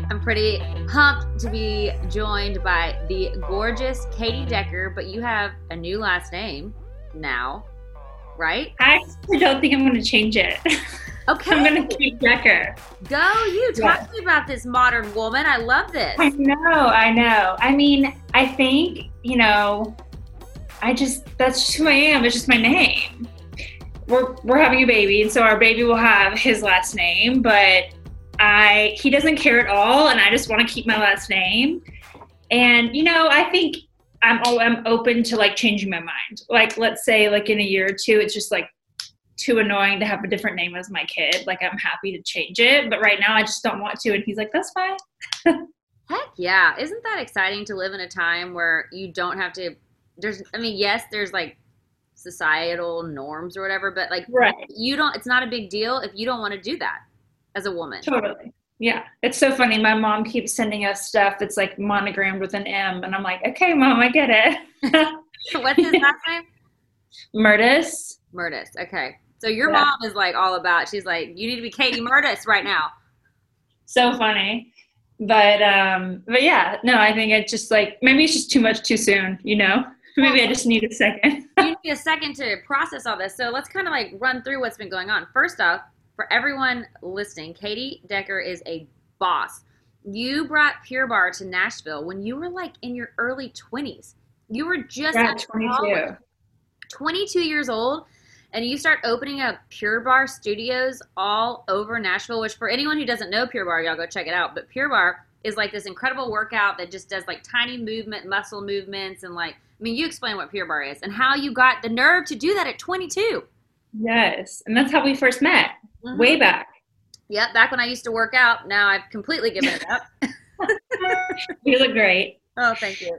I'm pretty pumped to be joined by the gorgeous Katie Decker, but you have a new last name now, right? I actually don't think I'm going to change it. Okay. I'm going to keep Decker. Go you. Talk to me about this modern woman. I love this. I know. I mean, I think, that's just who I am. It's just my name. We're having a baby, and so our baby will have his last name, but he doesn't care at all, and I just want to keep my last name. And, I think I'm open to like changing my mind. Like, let's say like in a year or two, it's just like too annoying to have a different name as my kid. Like, I'm happy to change it, but right now I just don't want to. And he's like, that's fine. Heck yeah. Isn't that exciting to live in a time where you don't have to, yes, there's like societal norms or whatever, but like, right. It's not a big deal if you don't want to do that as a woman. Totally. Yeah. It's so funny. My mom keeps sending us stuff that's like monogrammed with an M, and I'm like, okay, Mom, I get it. What's his last name? Murtis. Okay. So your mom is like all about, she's like, you need to be Katie Murtis right now. So funny. But yeah, no, I think it's just like, maybe it's just too much too soon, Maybe I just need a second. You need a second to process all this. So let's kind of like run through what's been going on. First off, for everyone listening, Katie Decker is a boss. You brought Pure Barre to Nashville when you were like in your early 20s. You were just 22. 22 years old, and you start opening up Pure Barre studios all over Nashville, which for anyone who doesn't know Pure Barre, y'all go check it out. But Pure Barre is like this incredible workout that just does like tiny muscle movements. And like, you explain what Pure Barre is and how you got the nerve to do that at 22. Yes. And that's how we first met, way back. Yep. Back when I used to work out. Now I've completely given it up. You look great. Oh, thank you.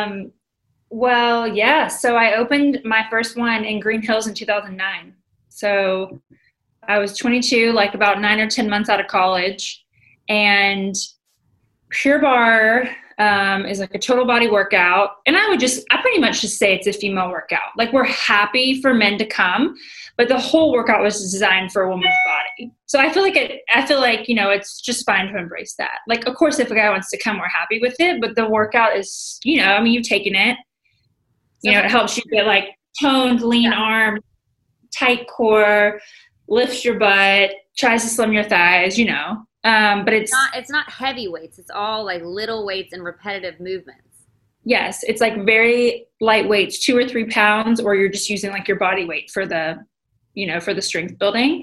Well, yeah. So I opened my first one in Green Hills in 2009. So I was 22, like about 9 or 10 months out of college. And Pure Barre is like a total body workout. And I pretty much just say it's a female workout. Like, we're happy for men to come, but the whole workout was designed for a woman's body. So I feel like, it's just fine to embrace that. Like, of course, if a guy wants to come, we're happy with it, but the workout is, you've taken it. It helps you get like toned, lean arms, tight core, lifts your butt, tries to slim your thighs, but it's not heavy weights. It's all like little weights and repetitive movements. Yes. It's like very light weights, 2 or 3 pounds, or you're just using like your body weight for the strength building.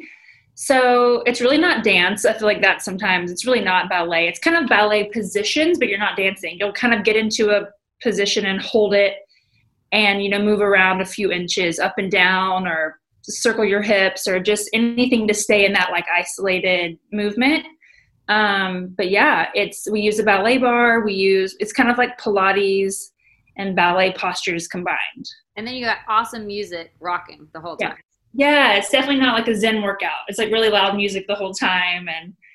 So it's really not dance. I feel like that sometimes it's really not ballet. It's kind of ballet positions, but you're not dancing. You'll kind of get into a position and hold it and, move around a few inches up and down, or circle your hips, or just anything to stay in that like isolated movement. But yeah, we use a ballet bar. It's kind of like Pilates and ballet postures combined. And then you got awesome music rocking the whole time. Yeah, it's definitely not like a Zen workout. It's like really loud music the whole time.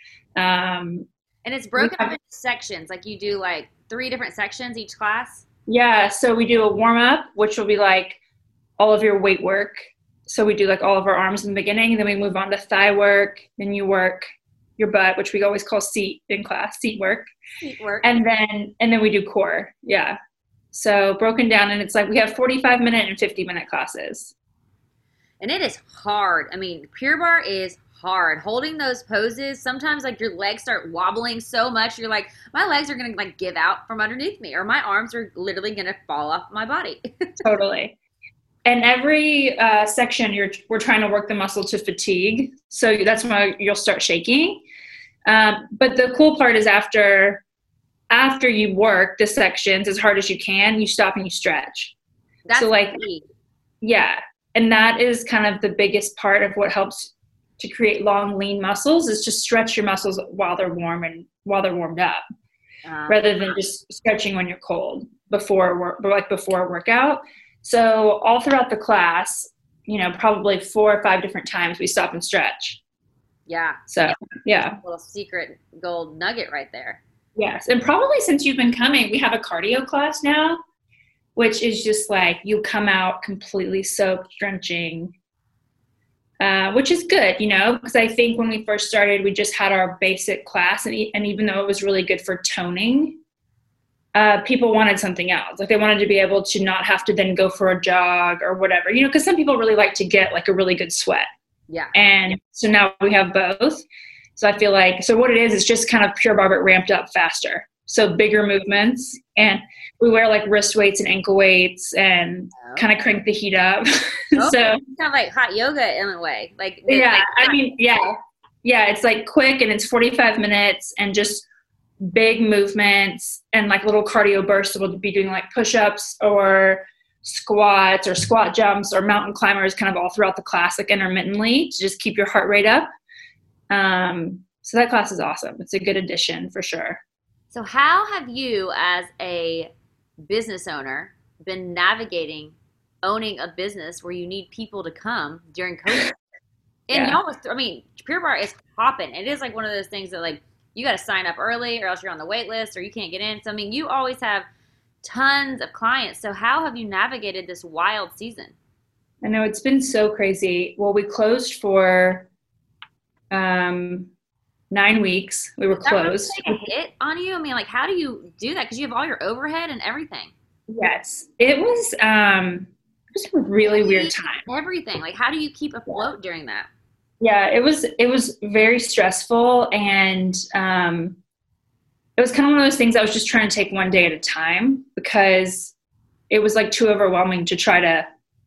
And it's broken up into sections. Like, you do like 3 different sections each class. Yeah. So we do a warm up, which will be like all of your weight work. So we do like all of our arms in the beginning, then we move on to thigh work. Then you work your butt, which we always call seat in class, seat work. And then we do core. Yeah. So broken down, and it's like we have 45-minute and 50-minute classes. And it is hard. Pure Barre is hard. Holding those poses, sometimes like your legs start wobbling so much, you're like, my legs are going to like give out from underneath me, or my arms are literally going to fall off my body. Totally. And every section, we're trying to work the muscle to fatigue. So that's why you'll start shaking. But the cool part is after you work the sections as hard as you can, you stop and you stretch. That's so like, key. Yeah. And that is kind of the biggest part of what helps to create long, lean muscles, is just stretch your muscles while they're warm and while they're warmed up, rather than just stretching when you're cold before a workout. So all throughout the class, probably 4 or 5 different times we stop and stretch. Yeah. So, yeah. A little secret gold nugget right there. Yes. And probably since you've been coming, we have a cardio class now, which is just like you come out completely soaked, drenching. which is good, because I think when we first started, we just had our basic class, and even though it was really good for toning, people wanted something else. Like they wanted to be able to not have to then go for a jog or whatever, because some people really like to get like a really good sweat. Yeah. And so now we have both. So I feel like, so what it is just kind of Pure Barre, but ramped up faster. So bigger movements, and we wear like wrist weights and ankle weights and kind of crank the heat up. So it's kind of like hot yoga in a way. Yeah, it's like quick, and it's 45 minutes and just big movements and like little cardio bursts. So we'll be doing like push-ups or squats or squat jumps or mountain climbers kind of all throughout the class, like intermittently, to just keep your heart rate up. So that class is awesome. It's a good addition for sure. So how have you, as a business owner, been navigating owning a business where you need people to come during COVID? And Pure Barre is popping. It is like one of those things that like you got to sign up early or else you're on the wait list or you can't get in. So, you always have tons of clients. So how have you navigated this wild season? I know it's been so crazy. Well, we closed for 9 weeks. We were closed. Did that really take a hit on you? How do you do that? Because you have all your overhead and everything. Yes, it was a really weird time. Everything. How do you keep afloat during that? Yeah, it was very stressful, and it was kind of one of those things I was just trying to take one day at a time, because it was like too overwhelming to try to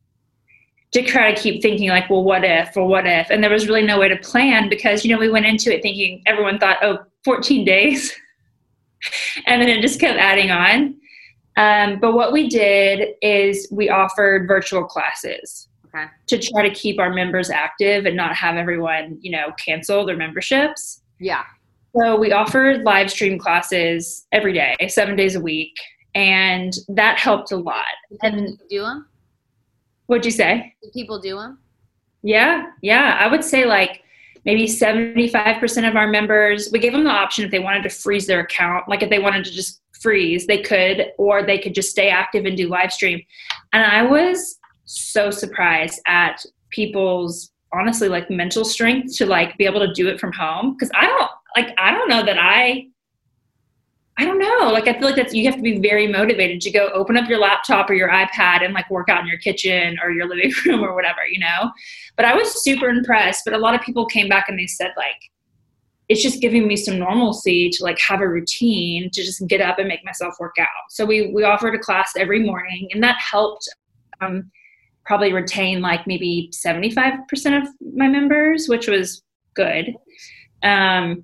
keep thinking like, well, what if, and there was really no way to plan, because, we went into it thinking, everyone thought, 14 days. And then it just kept adding on. But what we did is we offered virtual classes to try to keep our members active and not have everyone, cancel their memberships. Yeah. So we offered live stream classes every day, 7 days a week. And that helped a lot. And do them? What'd you say? Did people do them? Yeah. I would say like maybe 75% of our members, we gave them the option if they wanted to freeze their account. Like if they wanted to just freeze, they could, or they could just stay active and do live stream. And I was so surprised at people's, honestly, like mental strength to like be able to do it from home. Cause I don't know that I don't know. Like, I feel like you have to be very motivated to go open up your laptop or your iPad and like work out in your kitchen or your living room or whatever, but I was super impressed. But a lot of people came back and they said like, it's just giving me some normalcy to like have a routine to just get up and make myself work out. So we offered a class every morning, and that helped probably retain like maybe 75% of my members, which was good. And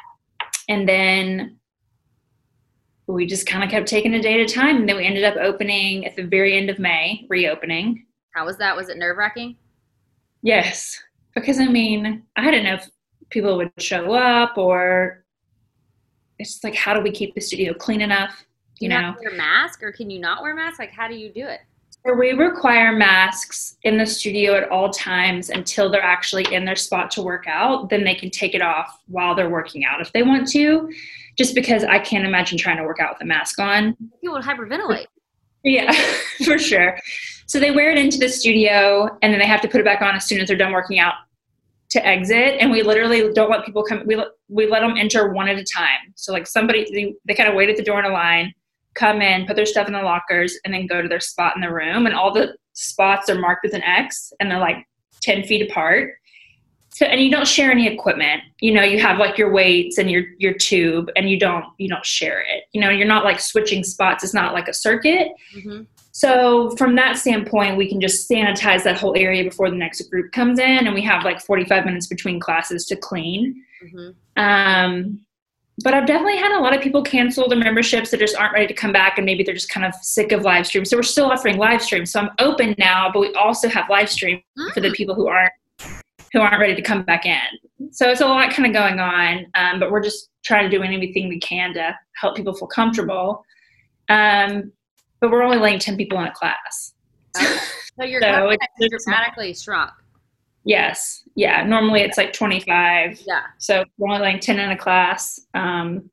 then we just kind of kept taking a day at a time. And then we ended up opening at the very end of May, reopening. How was that? Was it nerve-wracking? Yes. Because I didn't know if people would show up, or it's just like, how do we keep the studio clean enough? You have to wear a mask, or can you not wear a mask? Like, how do you do it? So we require masks in the studio at all times until they're actually in their spot to work out. Then they can take it off while they're working out if they want to, just because I can't imagine trying to work out with a mask on. People would hyperventilate. Yeah, for sure. So they wear it into the studio, and then they have to put it back on as soon as they're done working out to exit. And we literally don't let people come. We let them enter one at a time. So like they kind of wait at the door in a line, come in, put their stuff in the lockers, and then go to their spot in the room. And all the spots are marked with an X, and they're like 10 feet apart. So, and you don't share any equipment. You have like your weights and your tube, and you don't share it. You're not like switching spots. It's not like a circuit. Mm-hmm. So from that standpoint, we can just sanitize that whole area before the next group comes in, and we have like 45 minutes between classes to clean. Mm-hmm. But I've definitely had a lot of people cancel their memberships that just aren't ready to come back, and maybe they're just kind of sick of live streams. So we're still offering live streams. So I'm open now, but we also have live stream for the people who aren't ready to come back in. So it's a lot kind of going on, but we're just trying to do anything we can to help people feel comfortable. But we're only letting 10 people in a class. Okay. So your class is dramatically shrunk. Yes. Yeah. Normally it's like 25. Yeah. So we're only letting 10 in a class. And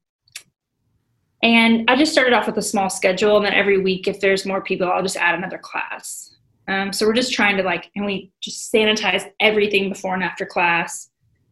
I just started off with a small schedule, and then every week, if there's more people, I'll just add another class. So we're just trying to and we just sanitize everything before and after class.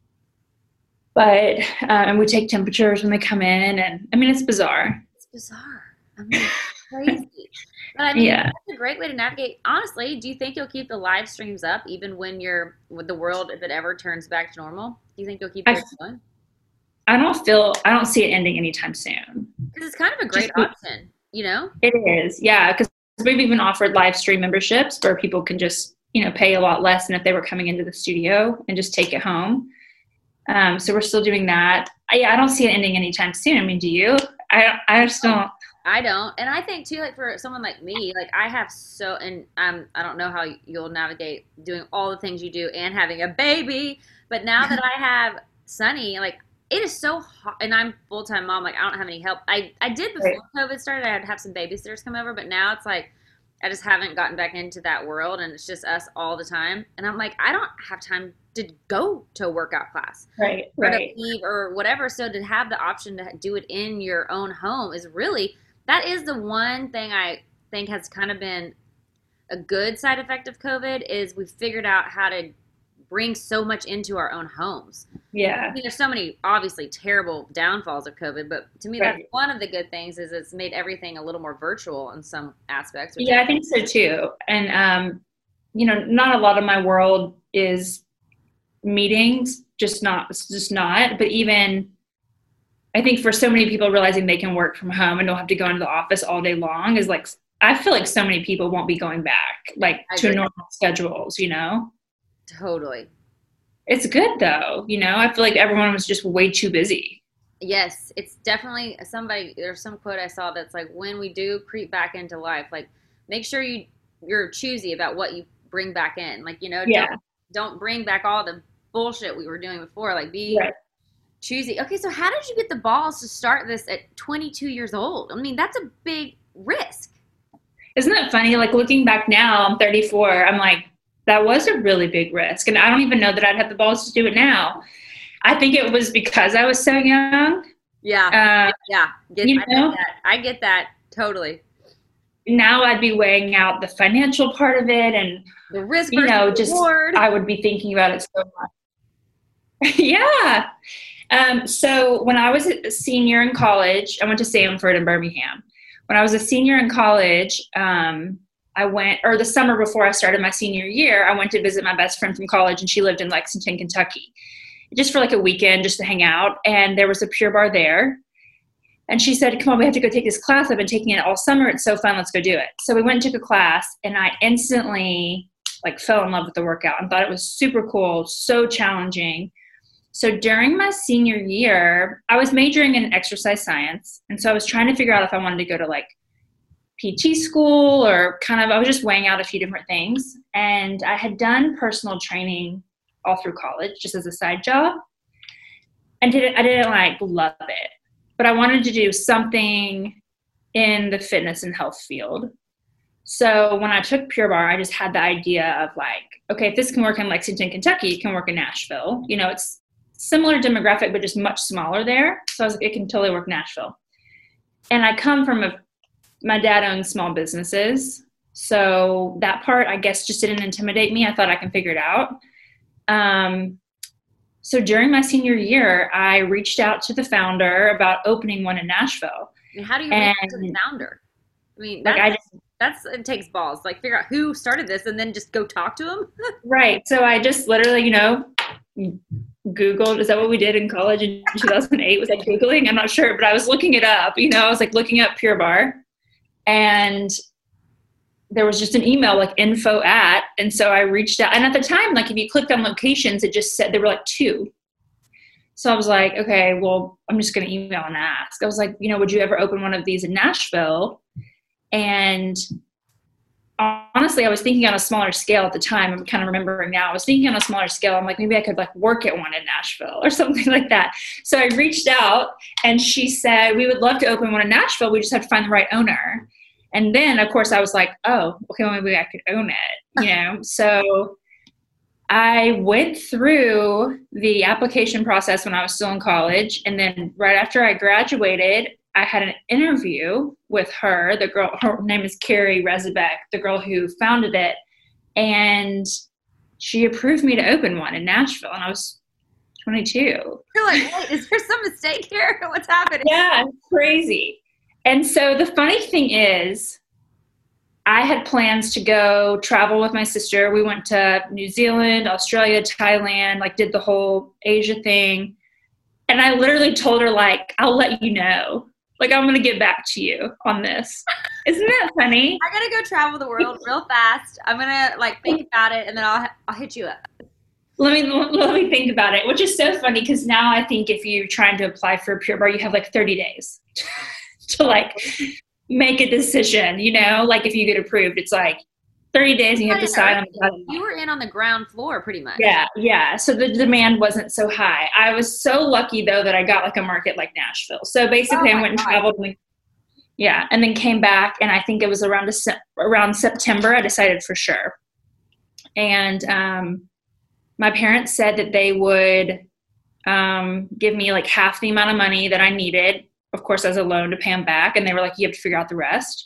But, and we take temperatures when they come in, and I mean, it's bizarre. It's bizarre. I mean, it's crazy. But I mean, Yeah. that's a great way to navigate. Honestly, do you think you'll keep the live streams up even when you're with the world, if it ever turns back to normal? Do you think you'll keep those going? I don't see it ending anytime soon. Because it's kind of a great option, you know? It is. Yeah. Because we've even offered live stream memberships where people can just, pay a lot less than if they were coming into the studio and just take it home. So we're still doing that. I don't see it ending anytime soon. I mean, do you? I just don't. I don't. And I think too, like for someone like me, like I have I don't know how you'll navigate doing all the things you do and having a baby. But now that I have Sunny, like it is so hot, and I'm full-time mom. Like I don't have any help. I did before COVID started. I had to have some babysitters come over, but now it's like I just haven't gotten back into that world, and it's just us all the time. And I'm like, I don't have time to go to a workout class, right, or to leave or whatever. So to have the option to do it in your own home is really, that is the one thing I think has kind of been a good side effect of COVID, is we figured out how to bring so much into our own homes. Yeah. I mean, there's so many obviously terrible downfalls of COVID, but to me, that's one of the good things, is it's made everything a little more virtual in some aspects. Yeah, I think so too. And, not a lot of my world is meetings, just not. But even I think for so many people realizing they can work from home and don't have to go into the office all day long is like, I feel like so many people won't be going back to normal schedules, Totally. It's good though. I feel like everyone was just way too busy. Yes, it's definitely there's some quote I saw that's like, when we do creep back into life, like make sure you're choosy about what you bring back in. Like, don't bring back all the bullshit we were doing before. Like be choosy. Okay, so how did you get the balls to start this at 22 years old? I mean, that's a big risk. Isn't that funny? Like looking back now, I'm 34. I'm like, that was a really big risk. And I don't even know that I'd have the balls to do it now. I think it was because I was so young. Yeah. I get that totally. Now I'd be weighing out the financial part of it and the risk versus reward. I would be thinking about it so much. Yeah. So when I was a senior in college, I went to Samford in Birmingham. When I was a senior in college, the summer before I started my senior year, I went to visit my best friend from college, and she lived in Lexington, Kentucky, just for like a weekend, just to hang out. And there was a Pure Barre there. And she said, come on, we have to go take this class. I've been taking it all summer. It's so fun. Let's go do it. So we went and took a class, and I instantly fell in love with the workout and thought it was super cool, so challenging. So during my senior year, I was majoring in exercise science. And so I was trying to figure out if I wanted to go to PT school or I was just weighing out a few different things. And I had done personal training all through college, just as a side job. And I didn't love it, but I wanted to do something in the fitness and health field. So when I took Pure Barre, I just had the idea of okay, if this can work in Lexington, Kentucky, it can work in Nashville. It's similar demographic, but just much smaller there. So I was like, it can totally work in Nashville. And I come from my dad owns small businesses. So that part, I guess, just didn't intimidate me. I thought I can figure it out. So during my senior year, I reached out to the founder about opening one in Nashville. And how do you reach out to the founder? I mean, it takes balls. Figure out who started this and then just go talk to him. Right. So I just literally, Googled. Is that what we did in college in 2008? Was Googling? I'm not sure, but I was looking it up. I was looking up Pure Barre, and there was just an email info at, and so I reached out. And at the time, if you clicked on locations, it just said there were 2. So I was like, okay, well, I'm just going to email and ask. I was like, would you ever open one of these in Nashville? And honestly, I was thinking on a smaller scale at the time. I'm kind of remembering now. I was thinking on a smaller scale. I'm like, maybe I could work at one in Nashville or something like that. So I reached out, and she said, we would love to open one in Nashville. We just have to find the right owner. And then, of course, I was like, oh, okay, well, maybe I could own it, So I went through the application process when I was still in college. And then right after I graduated, I had an interview with her, the girl, her name is Carrie Rezebek, the girl who founded it. and she approved me to open one in Nashville, and I was 22. You're like, wait, is there some mistake here? What's happening? Yeah, it's crazy. And so the funny thing is, I had plans to go travel with my sister. We went to New Zealand, Australia, Thailand, like did the whole Asia thing. And I literally told her, like, I'll let you know. Like, I'm going to get back to you on this. Isn't that funny? I gotta go travel the world real fast. I'm gonna like think about it, and then I'll hit you up. Let me think about it, which is so funny because now I think if you're trying to apply for a Pure Barre, you have like 30 days to like make a decision, you know, like if you get approved, it's like 30 days and you have to sign on the dotted line. You were in on the ground floor pretty much. Yeah. So the demand wasn't so high. I was so lucky though that I got like a market like Nashville. So basically I went and traveled and then came back, and I think it was around September I decided for sure. And my parents said that they would give me like half the amount of money that I needed, of course, as a loan to pay them back. And they were like, you have to figure out the rest.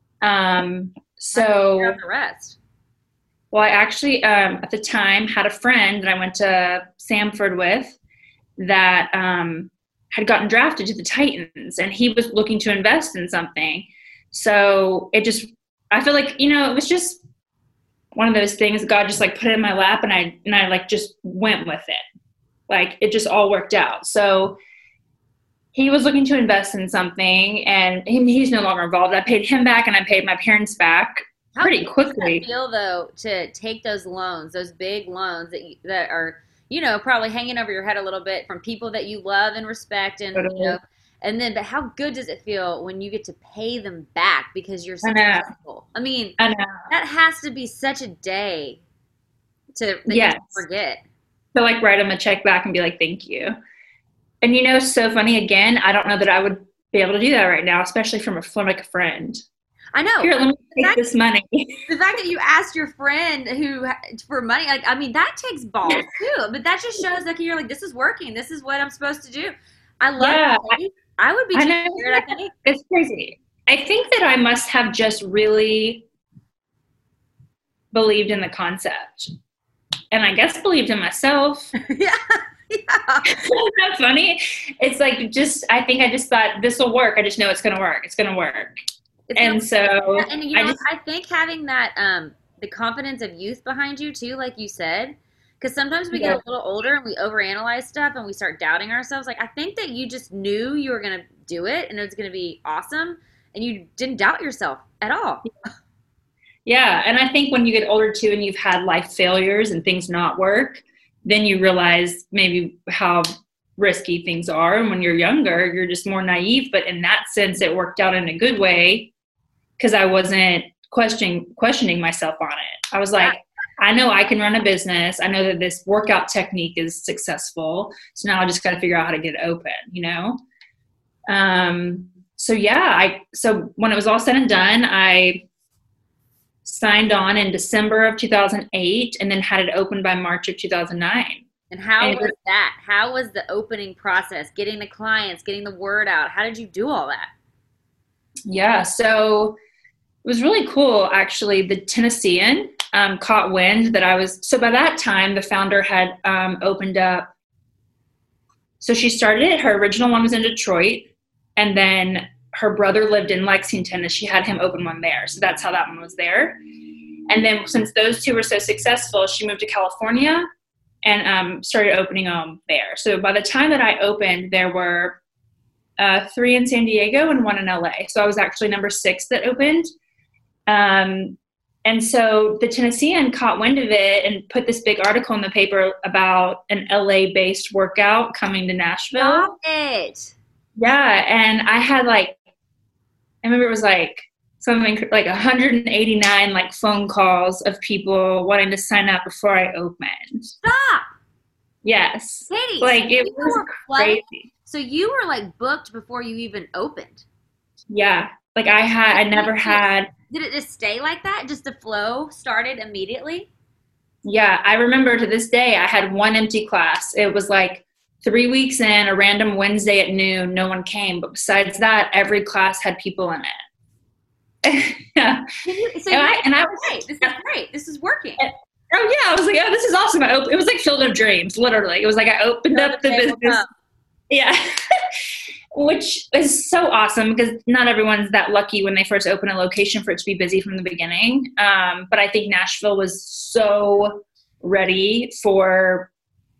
The rest. Well, I actually, at the time had a friend that I went to Samford with that had gotten drafted to the Titans, and he was looking to invest in something. So I feel like, you know, it was just one of those things God just like put it in my lap, and I like just went with it. Like it just all worked out. So he was looking to invest in something, and he's no longer involved. I paid him back, and I paid my parents back pretty quickly. How does that feel though to take those loans, those big loans that are, you know, probably hanging over your head a little bit from people that you love and respect, and you know, and then, but how good does it feel when you get to pay them back because you're successful? I mean, that has to be such a day that you forget. So like write them a check back and be like, thank you. And you know, so funny again, I don't know that I would be able to do that right now, especially from like a friend. I know. Here, let me take this money. The fact that you asked your friend for money, like, I mean, that takes balls too. But that just shows like you're like, this is working. This is what I'm supposed to do. I love that. I would be too scared, I think. It's crazy. I think that I must have just really believed in the concept. And I guess believed in myself. Yeah. Isn't that funny? It's like I think I just thought this will work. I just know it's going to work. It's going to work. And you know, I think having that the confidence of youth behind you too, like you said, because sometimes we get a little older and we overanalyze stuff and we start doubting ourselves. Like I think that you just knew you were going to do it and it was going to be awesome, and you didn't doubt yourself at all. Yeah, and I think when you get older too, and you've had life failures and things not work, then you realize maybe how risky things are. And when you're younger, you're just more naive. But in that sense, it worked out in a good way because I wasn't questioning myself on it. I was like, I know I can run a business. I know that this workout technique is successful. So now I just got to figure out how to get it open, you know? So when it was all said and done, I signed on in December of 2008 and then had it open by March of 2009. And how was that? How was the opening process? Getting the clients, getting the word out? How did you do all that? Yeah, so it was really cool, actually. The Tennessean caught wind that so by that time, the founder had opened up. So she started it. Her original one was in Detroit, and then her brother lived in Lexington, and she had him open one there. So that's how that one was there. And then since those two were so successful, she moved to California and started opening them there. So by the time that I opened, there were 3 in San Diego and 1 in LA. So I was actually number 6 that opened. And so the Tennessean caught wind of it and put this big article in the paper about an LA-based workout coming to Nashville. Stop it. Yeah, and I had I remember it was something like 189 phone calls of people wanting to sign up before I opened. Stop. Yes. Katie, it was crazy. So you were booked before you even opened. Yeah. I never had. Did it just stay like that? Just the flow started immediately? Yeah. I remember to this day, I had 1 empty class. It was 3 weeks in, a random Wednesday at noon, no one came. But besides that, every class had people in it. Yeah. So And I was, great. This is great. This is working. oh yeah, I was like, oh, this is awesome. It was like Field of Dreams, literally. It was like I opened up the business. Yeah. Which is so awesome because not everyone's that lucky when they first open a location for it to be busy from the beginning. But I think Nashville was so ready for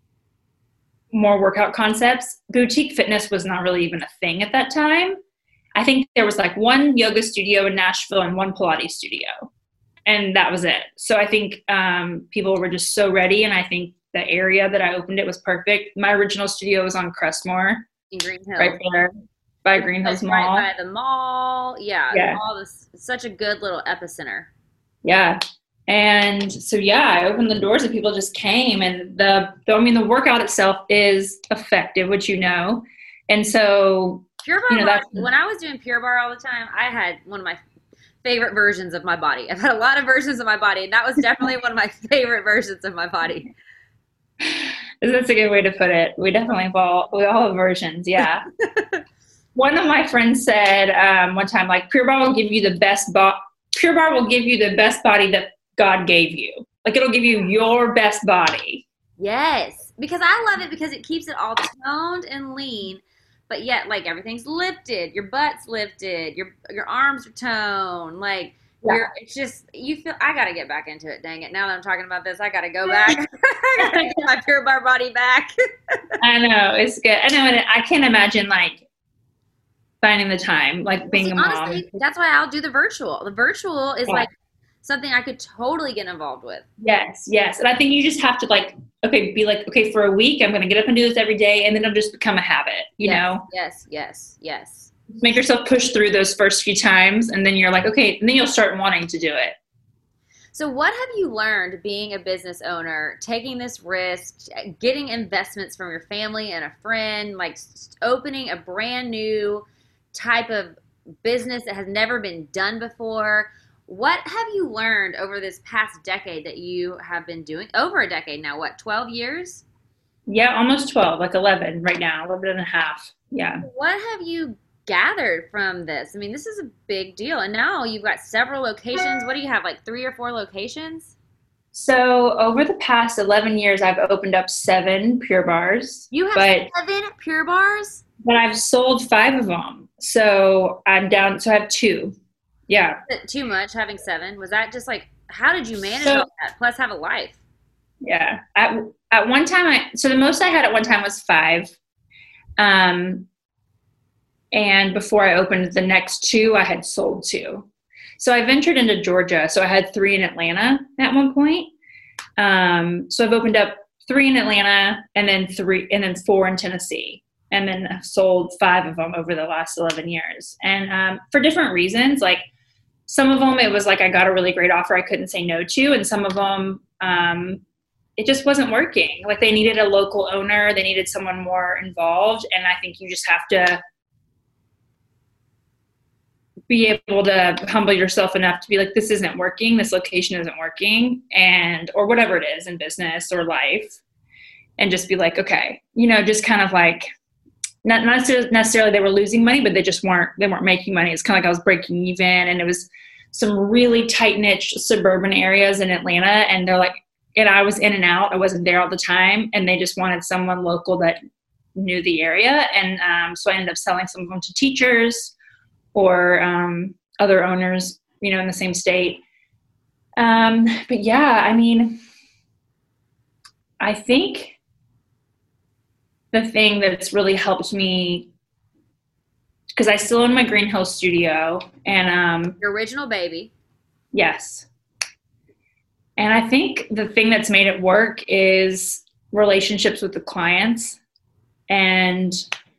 more workout concepts. Boutique fitness was not really even a thing at that time. I think there was like one yoga studio in Nashville and one Pilates studio. And that was it. So I think people were just so ready. And I think the area that I opened it was perfect. My original studio was on Crestmore. In Green Hills. Right there by Green Hills Mall. Right by the mall. Yeah. The mall is such a good little epicenter. Yeah. And so, yeah, I opened the doors and people just came. And the workout itself is effective, which you know. And so, Pure Barre, when I was doing Pure Barre all the time, I had one of my favorite versions of my body. I've had a lot of versions of my body, and that was definitely one of my favorite versions of my body. That's a good way to put it. We all have versions, yeah. One of my friends said one time, like, Pure Barre will give you the best Pure Barre will give you the best body that God gave you. Like, it'll give you your best body. Yes, because I love it because it keeps it all toned and lean, but yet, like, everything's lifted. Your butt's lifted. Your arms are toned. Like, it's just, you feel, I got to get back into it, dang it. Now that I'm talking about this, I got to go back. I got to get my Pure Barre body back. I know, it's good. I know, and I can't imagine, like, finding the time, like, being a mom. Honestly, that's why I'll do the virtual. The virtual is, like, something I could totally get involved with. Yes. And I think you just have to, like, okay, for a week, I'm going to get up and do this every day, and then it'll just become a habit, you know? Yes. Make yourself push through those first few times, and then you're like, okay, and then you'll start wanting to do it. So what have you learned being a business owner, taking this risk, getting investments from your family and a friend, like opening a brand new type of business that has never been done before? What have you learned over this past decade that you have been doing? Over a decade now, what, 12 years? Yeah, almost 12, like 11 right now, 11 and a half. Yeah. What have you gathered from this? I mean, this is a big deal. And now you've got several locations. What do you have, like 3 or 4 locations? So over the past 11 years, I've opened up 7 Pure Barres. You have 7 Pure Barres? But I've sold 5 of them. So I'm down. So I have 2. Yeah. Is it too much having 7? Was that just like, how did you manage all that? Plus have a life. Yeah. At one time, so the most I had at one time was 5. And before I opened the next 2, I had sold 2. So I ventured into Georgia. So I had 3 in Atlanta at one point. So I've opened up 3 in Atlanta and then 4 in Tennessee. And then I've sold 5 of them over the last 11 years. And for different reasons, like some of them, it was like I got a really great offer I couldn't say no to. And some of them, it just wasn't working. Like they needed a local owner. They needed someone more involved. And I think you just have to be able to humble yourself enough to be like, this isn't working. This location isn't working. Or whatever it is in business or life. And just be like, okay, just kind of like, not necessarily they were losing money, but they weren't making money. It's kind of like I was breaking even, and it was some really tight niche suburban areas in Atlanta. And they're like, and I was in and out. I wasn't there all the time. And they just wanted someone local that knew the area. And so I ended up selling some of them to teachers or other owners, in the same state. But yeah, I mean, I think the thing that's really helped me, because I still own my Green Hills studio, and your original baby. Yes. And I think the thing that's made it work is relationships with the clients and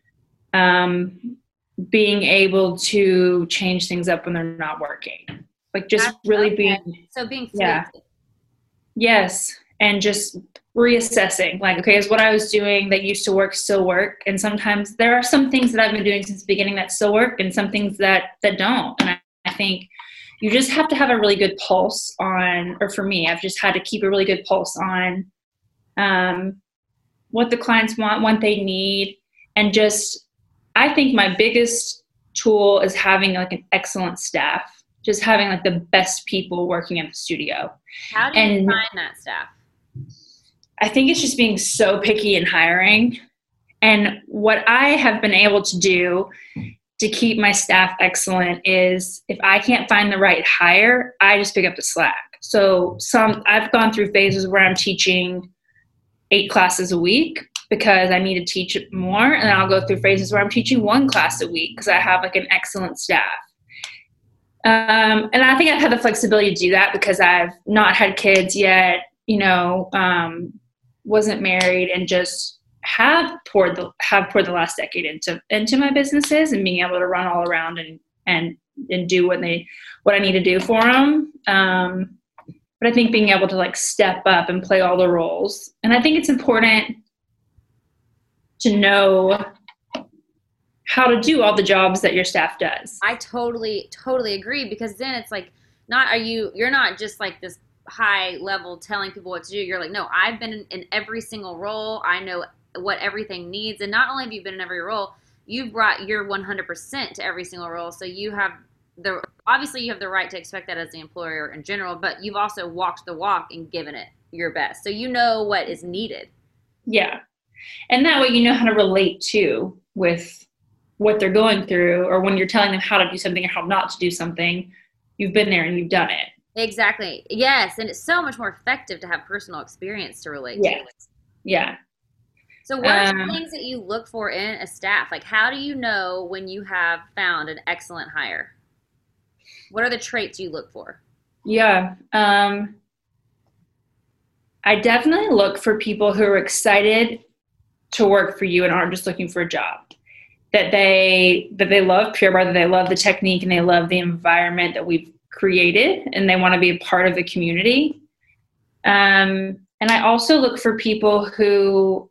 being able to change things up when they're not working. Like just really being fluid. Yeah. Yes. And just reassessing, like, okay, is what I was doing that used to work still work? And sometimes there are some things that I've been doing since the beginning that still work, and some things that don't. And I think you just have to have a really good pulse on, or for me, I've just had to keep a really good pulse on what the clients want, what they need. And just, I think my biggest tool is having like an excellent staff. just having like the best people working at the studio. How do you And find that staff? I think it's just being so picky in hiring. And what I have been able to do to keep my staff excellent is if I can't find the right hire, I just pick up the slack. So I've gone through phases where I'm teaching 8 classes a week because I need to teach it more. And then I'll go through phases where I'm teaching 1 class a week because I have like an excellent staff. And I think I've had the flexibility to do that because I've not had kids yet, wasn't married, and just have poured the last decade into my businesses and being able to run all around and do what I need to do for them. But I think being able to like step up and play all the roles. And I think it's important to know how to do all the jobs that your staff does. I totally agree, because then it's like, you're not just like this high level telling people what to do. You're like, no, I've been in every single role. I know what everything needs. And not only have you been in every role, you've brought your 100% to every single role. So you have obviously you have the right to expect that as the employer in general, but you've also walked the walk and given it your best. So you know what is needed. Yeah. And that way you know how to relate to with what they're going through, or when you're telling them how to do something or how not to do something, you've been there and you've done it. Exactly. Yes. And it's so much more effective to have personal experience to relate to. Yeah. So what are some things that you look for in a staff? Like, how do you know when you have found an excellent hire? What are the traits you look for? Yeah. I definitely look for people who are excited to work for you and aren't just looking for a job. That they love Pure Barre, that they love the technique, and they love the environment that we've created, and they want to be a part of the community. And I also look for people who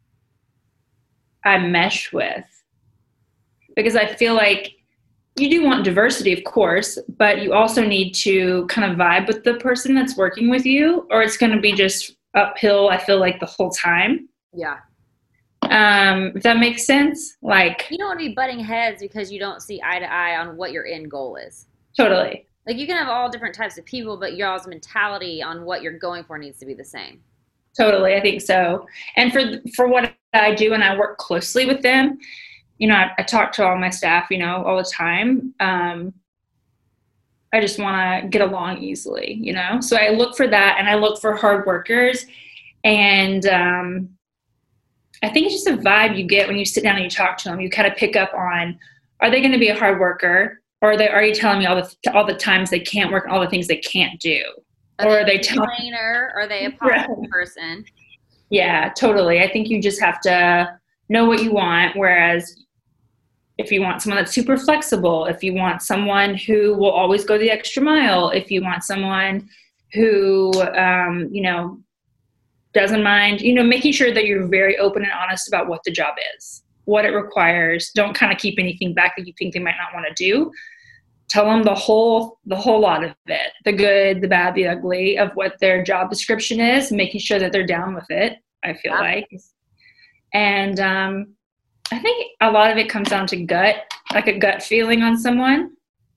I mesh with, because I feel like you do want diversity, of course, but you also need to kind of vibe with the person that's working with you, or it's going to be just uphill, I feel like, the whole time. Yeah. If that makes sense. Like, you don't want to be butting heads because you don't see eye to eye on what your end goal is. Totally. Like, you can have all different types of people, but y'all's mentality on what you're going for needs to be the same. Totally. I think so. And for what I do, and I work closely with them, I talk to all my staff, all the time. I just want to get along easily, So I look for that, and I look for hard workers. And I think it's just a vibe you get when you sit down and you talk to them. You kind of pick up on, are they going to be a hard worker? Or are they already telling me all the times they can't work and all the things they can't do? Are they a complainer? Are they a positive person? Yeah, totally. I think you just have to know what you want. Whereas if you want someone that's super flexible, if you want someone who will always go the extra mile, if you want someone who, doesn't mind, making sure that you're very open and honest about what the job is, what it requires. Don't kind of keep anything back that you think they might not want to do. Tell them the whole lot of it, the good, the bad, the ugly of what their job description is, making sure that they're down with it, I feel like. And I think a lot of it comes down to like a gut feeling on someone.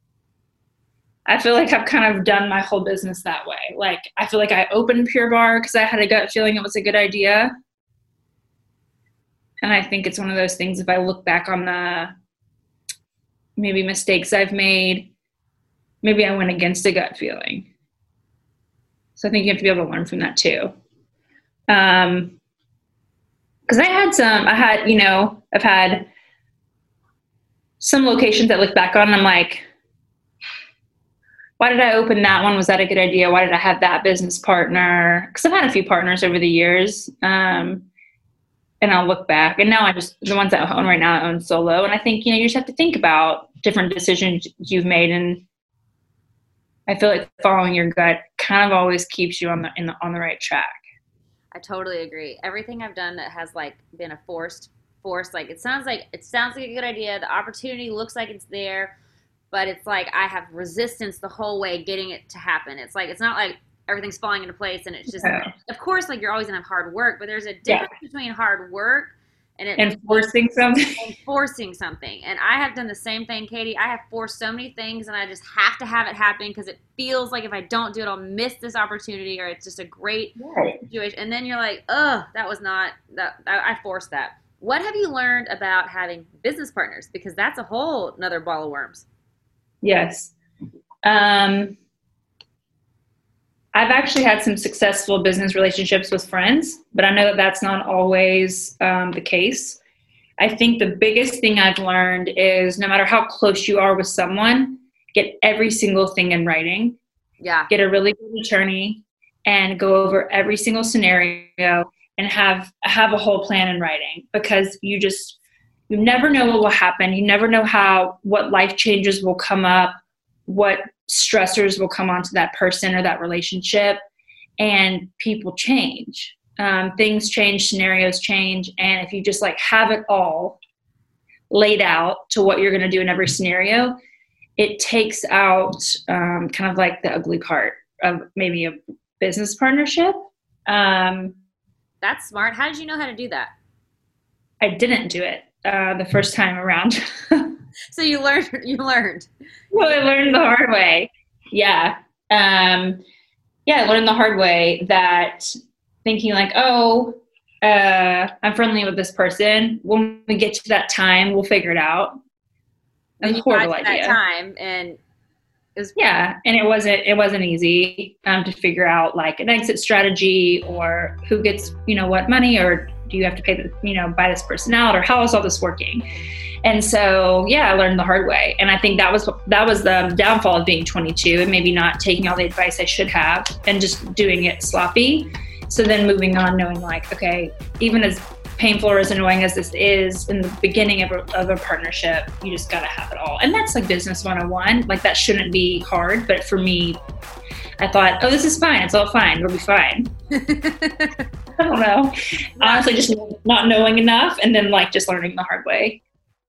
I feel like I've kind of done my whole business that way. Like, I feel like I opened Pure Barre because I had a gut feeling it was a good idea. And I think it's one of those things, if I look back on the maybe mistakes I've made, maybe I went against a gut feeling. So I think you have to be able to learn from that too. Because I've had some locations that look back on and I'm like, why did I open that one? Was that a good idea? Why did I have that business partner? Because I've had a few partners over the years. And I'll look back, and now the ones that I own right now, I own solo. And I think, you just have to think about different decisions you've made. And I feel like following your gut kind of always keeps you on the right track. I totally agree. Everything I've done that has like been a forced, like, it sounds like a good idea. The opportunity looks like it's there, but it's like I have resistance the whole way getting it to happen. It's like, it's not like everything's falling into place, and it's just, of course, like, you're always gonna have hard work, but there's a difference between hard work and it Enforcing something. enforcing something. And I have done the same thing, Katie. I have forced so many things and I just have to have it happen because it feels like if I don't do it, I'll miss this opportunity, or it's just a great Right. situation. And then you're like, oh, that was not that. I forced that. What have you learned about having business partners? Because that's a whole another ball of worms. Yes. I've actually had some successful business relationships with friends, but I know that that's not always the case. I think the biggest thing I've learned is no matter how close you are with someone, get every single thing in writing. Yeah. Get a really good attorney and go over every single scenario and have a whole plan in writing, because you never know what will happen. You never know what life changes will come up, what stressors will come onto that person or that relationship, and people change. Things change, scenarios change, and if you just like have it all laid out to what you're going to do in every scenario, it takes out kind of like the ugly part of maybe a business partnership. That's smart. How did you know how to do that? I didn't do it the first time around. So you learned. Well, I learned the hard way. Yeah. I learned the hard way that thinking like, I'm friendly with this person. When we get to that time, we'll figure it out. That's a horrible idea. That time, and it was and it wasn't easy to figure out like an exit strategy, or who gets what money, or do you have to pay buy this person out, or how is all this working? And so I learned the hard way, and I think that was the downfall of being 22 and maybe not taking all the advice I should have and just doing it sloppy. So then moving on, knowing like, okay, even as painful or as annoying as this is in the beginning of a partnership, you just got to have it all. And that's like business 101. Like that shouldn't be hard. But for me, I thought, this is fine. It's all fine. We'll be fine. I don't know. Honestly, just not knowing enough, and then like just learning the hard way.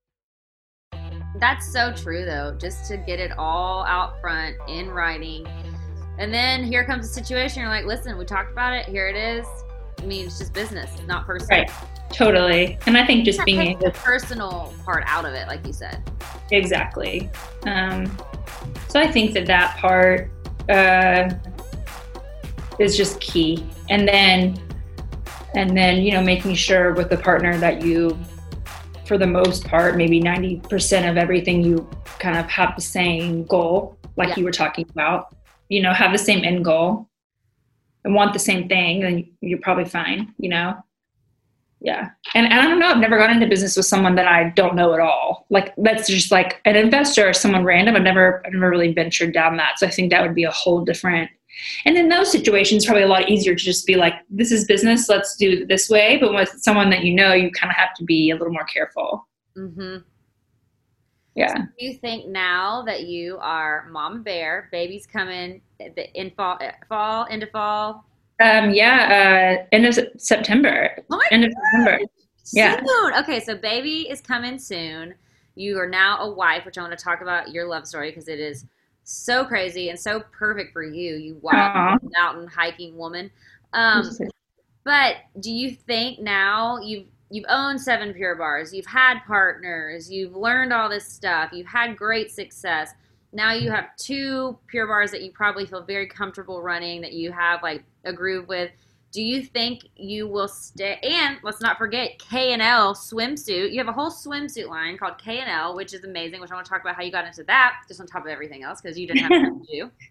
That's so true though. Just to get it all out front in writing. And then here comes a situation. You're like, listen, we talked about it. Here it is. I mean, it's just business, not personal. Right. Totally. And I think just being able the personal part out of it, like you said. Exactly. So I think that part is just key. And then making sure with the partner that you, for the most part, maybe 90% of everything, you kind of have the same goal, like you were talking about. Have the same end goal and want the same thing, then you're probably fine, Yeah. And I don't know, I've never gone into business with someone that I don't know at all. Like that's just like an investor or someone random. I've never really ventured down that. So I think that would be a whole different, and in those situations, probably a lot easier to just be like, this is business, let's do it this way. But with someone that you kind of have to be a little more careful. Mm-hmm. Yeah. So do you think now that you are mom bear, baby's coming into fall? End of September. Oh end of September. Yeah. Soon. Okay, so baby is coming soon. You are now a wife, which I want to talk about your love story because it is so crazy and so perfect for you. You wild mountain hiking woman. But do you think now you've owned 7 Pure Barres, you've had partners, you've learned all this stuff, you've had great success. Now you have 2 Pure Barres that you probably feel very comfortable running, that you have like a groove with. Do you think you will stay? And let's not forget K&L swimsuit. You have a whole swimsuit line called K&L, which is amazing, which I want to talk about how you got into that, just on top of everything else, because you didn't have time to do.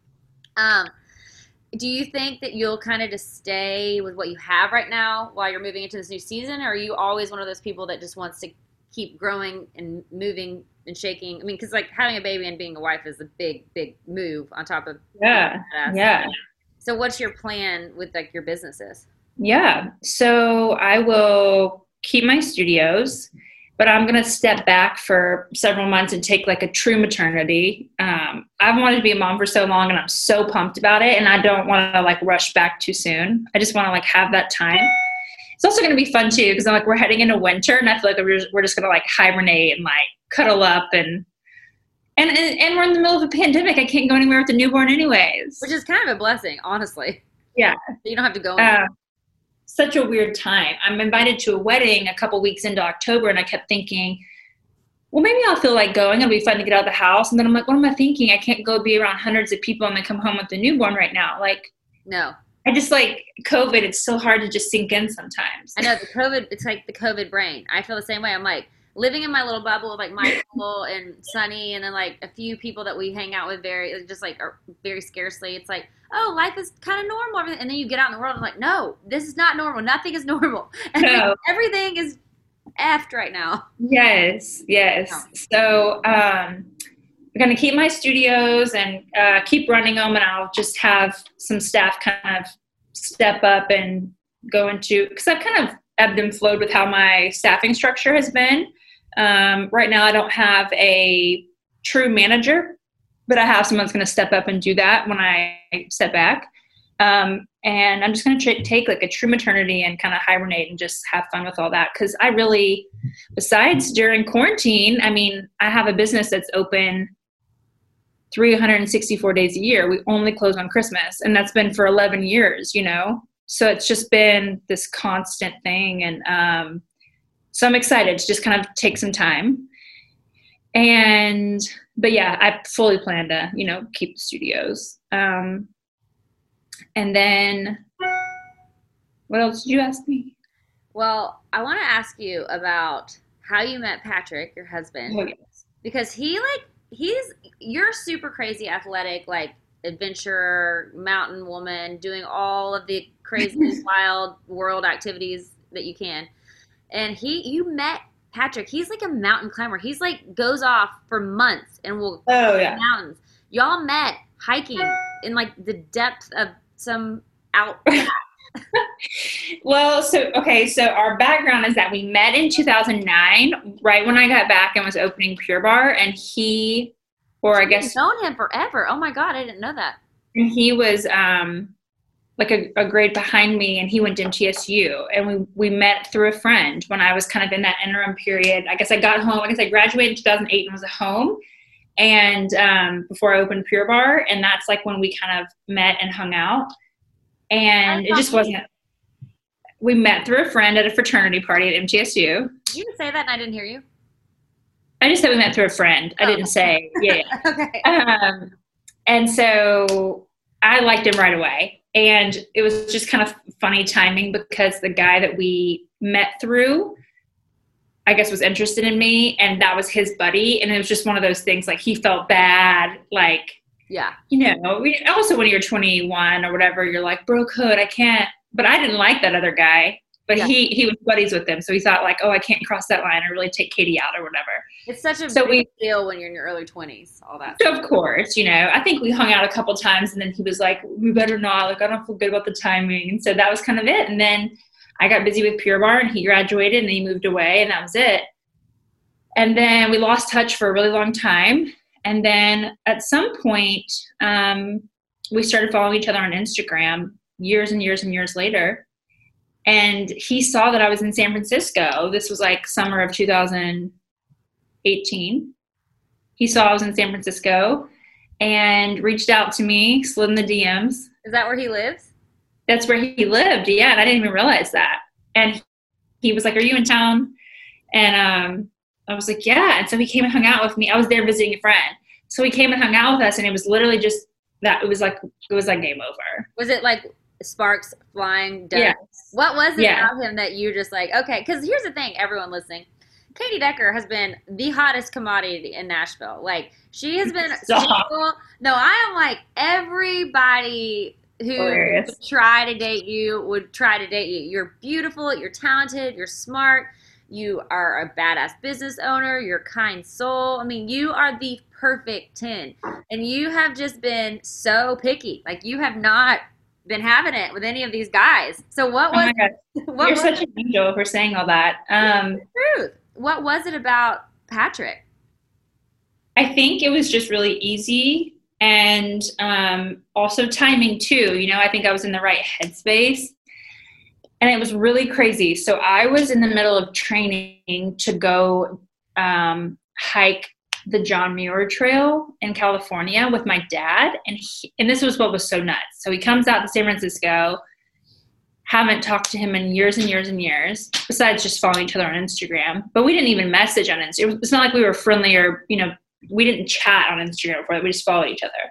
Do you think that you'll kind of just stay with what you have right now while you're moving into this new season? Or are you always one of those people that just wants to keep growing and moving and shaking? I mean, because like having a baby and being a wife is a big, big move on top of Yeah. So what's your plan with like your businesses? Yeah. So I will keep my studios, but I'm going to step back for several months and take like a true maternity. I've wanted to be a mom for so long and I'm so pumped about it. And I don't want to like rush back too soon. I just want to like have that time. It's also going to be fun too, because I'm like, we're heading into winter and I feel like we're just going to like hibernate and like cuddle up and we're in the middle of a pandemic. I can't go anywhere with a newborn anyways. Which is kind of a blessing, honestly. Yeah. You don't have to go anywhere. such a weird time. I'm invited to a wedding a couple weeks into October, and I kept thinking, well, maybe I'll feel like going. It'll be fun to get out of the house. And then I'm like, what am I thinking? I can't go be around hundreds of people and then come home with a newborn right now. Like, No. I just like COVID. It's so hard to just sink in sometimes. I know it's like the COVID brain. I feel the same way. I'm like living in my little bubble with like Michael and Sunny, and then like a few people that we hang out with very scarcely. It's like, oh, life is kind of normal. And then you get out in the world and like, no, this is not normal. Nothing is normal. No. Everything is effed right now. Yes. No. So we're going to keep my studios and keep running them, and I'll just have some staff kind of step up and go into, because I've kind of ebbed and flowed with how my staffing structure has been. Right now I don't have a true manager, but I have someone that's going to step up and do that when I step back. And I'm just going to take like a true maternity and kind of hibernate and just have fun with all that. Because I really, besides during quarantine, I mean, I have a business that's open 364 days a year. We only close on Christmas, and that's been for 11 years, you know? So it's just been this constant thing. And so I'm excited to just kind of take some time. But yeah, I fully plan to, you know, keep the studios. And then what else did you ask me? Well, I want to ask you about how you met Patrick, your husband. Oh, yes. Because you're super crazy athletic, like adventurer, mountain woman, doing all of the crazy wild world activities that you can. And you met Patrick. He's like a mountain climber. He's like goes off for months and will climb mountains. Y'all met hiking in like the depth of some outback. Well, so our background is that we met in 2009, right when I got back and was opening Pure Barre, and You've known him forever. Oh my God, I didn't know that. And he was like a grade behind me, and he went to MTSU, and we met through a friend when I was kind of in that interim period. I guess I graduated in 2008 and was at home, and before I opened Pure Barre, and that's like when we kind of met and hung out. And it just wasn't. We met through a friend at a fraternity party at MTSU. You didn't say that, and I didn't hear you. I just said we met through a friend. I didn't say, yeah. Okay. And so I liked him right away. And it was just kind of funny timing because the guy that we met through, I guess, was interested in me, and that was his buddy. And it was just one of those things, like he felt bad, like, yeah, you know, also when you're 21 or whatever, you're like, bro code, I can't, but I didn't like that other guy, but yeah. he was buddies with him. So he thought like, oh, I can't cross that line or really take Katie out or whatever. It's such a big deal when you're in your early 20s, all that. So of course, you know, I think we hung out a couple times, and then he was like, we better not, like, I don't feel good about the timing. And so that was kind of it. And then I got busy with Pure Barre, and he graduated and he moved away, and that was it. And then we lost touch for a really long time. And then at some point, we started following each other on Instagram years and years and years later. And he saw that I was in San Francisco. This was like summer of 2018. He saw I was in San Francisco and reached out to me, slid in the DMs. Is that where he lives? That's where he lived, yeah. And I didn't even realize that. And he was like, are you in town? And I was like, yeah. And so he came and hung out with me. I was there visiting a friend. So he came and hung out with us, and it was literally just that. It was like game over. Was it like sparks flying? Yeah. What was it about him that you just like, okay, because here's the thing, everyone listening. Katie Decker has been the hottest commodity in Nashville. Like, she has been single. No, I am like, everybody who would try to date you would try to date you. You're beautiful, you're talented, you're smart, you are a badass business owner, you're a kind soul. I mean, you are the perfect 10. And you have just been so picky. Like, you have not been having it with any of these guys. So what was You're such an angel for saying all that. The truth. What was it about Patrick? I think it was just really easy, and also timing too. You know, I think I was in the right headspace, and it was really crazy. So I was in the middle of training to go hike the John Muir Trail in California with my dad, and this was what was so nuts. So he comes out to San Francisco, haven't talked to him in years and years and years, besides just following each other on Instagram. But we didn't even message on Instagram. It's not like we were friendly or, you know, we didn't chat on Instagram before that. We just followed each other.